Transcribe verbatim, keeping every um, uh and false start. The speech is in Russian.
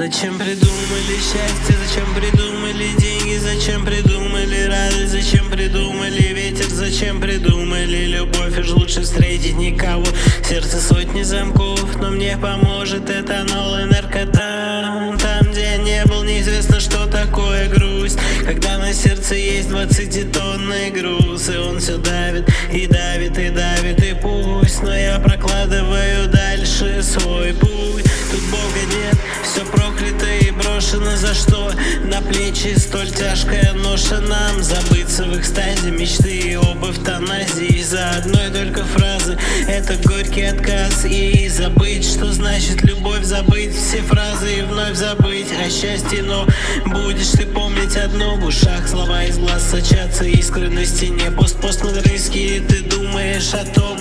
Зачем придумали счастье, зачем придумали деньги, зачем придумали радость, зачем придумали ветер, зачем придумали любовь? Уж лучше встретить никого, сердце сотни замков, но мне поможет этанол и наркота. Там, где не был, неизвестно, что такое грусть, когда на сердце есть двадцатитонный груз, и он все давит, и давит, и давит, и пусть, но я прокладываю дальше свой путь. Тут Бога нет, все проклято и брошено, за что на плечи столь тяжкая ноша? Нам забыться в экстазе мечты и об эвтаназии из-за одной только фразы. Это горький отказ, и забыть, что значит любовь, забыть все фразы и вновь забыть о счастье. Но будешь ты помнить одно: в ушах слова, из глаз сочатся искры, на стене пост-постмодернистские. Ты думаешь о том,